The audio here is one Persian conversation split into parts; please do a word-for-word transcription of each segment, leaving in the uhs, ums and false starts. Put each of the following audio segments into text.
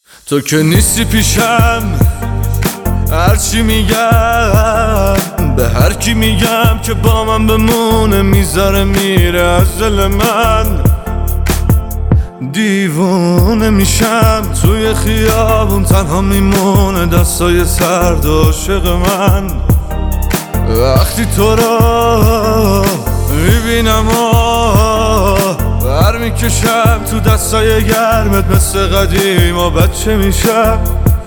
تو که نیستی پیشم، هرچی میگم به هر کی میگم که با من بمونه میذاره میره از دل من. دیوونه میشم توی خیابون تنها میمونه دستای سرد عاشق من. وقتی تو را میبینم بر میکشم تو دستای گرمت مثل قدیم و بچه میشم.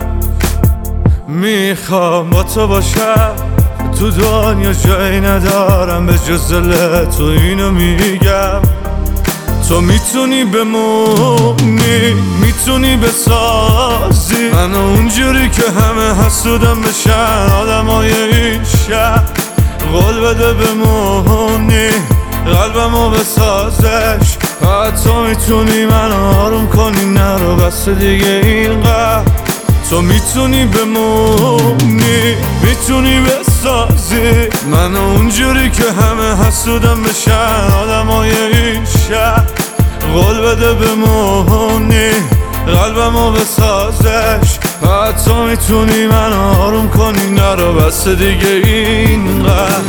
میخوام با تو باشم تو دنیا جایی ندارم به جز دل تو، اینو میگم. تو میتونی بمونی، میتونی بسازی منو اونجوری که همه حسودم بشن آدمای این شهر. قول بده بمونی قلبمو بسازش، تو میتونی منو آروم کنی نرو بس دیگه اینقدر. تو میتونی بمونی، میتونی بسازی منو اونجوری که همه حسودم بشن آدمای این شهر. قول بده بمونی قلبمو بسازش، تو میتونی منو آروم کنی نرو بس دیگه اینقدر.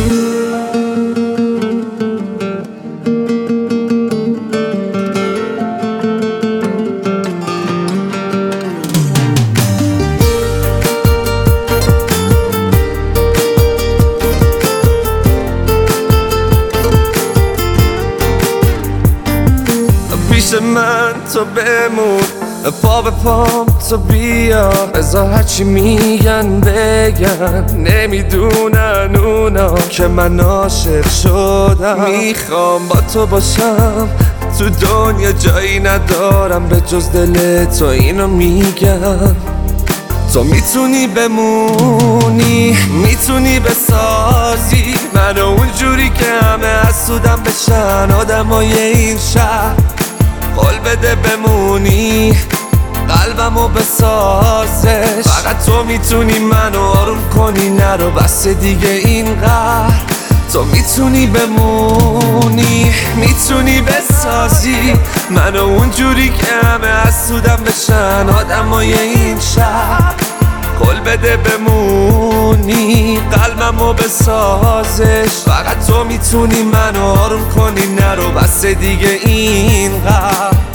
پیش من تو بمون، پا به پام تو بیا، بذار هرچی میگن بگن، نمیدونن اونا که من عاشق شدم. میخوام با تو باشم تو دنیا جایی ندارم به جز دل تو، اینو میگم. تو میتونی بمونی، میتونی بسازی منو اونجوری که همه حسودم بشن آدمای این شهر. قول بده بمونی قلبمو بسازش، فقط تو میتونی منو آروم کنی نرو بس دیگه اینقدر. تو میتونی بمونی، میتونی بسازی منو اونجوری که همه حسودم بشن آدمای این شهر. قول بده بمونی قلبمو بسازش، فقط تو میتونی منو آروم کنی نرو بس دیگه اینقدر.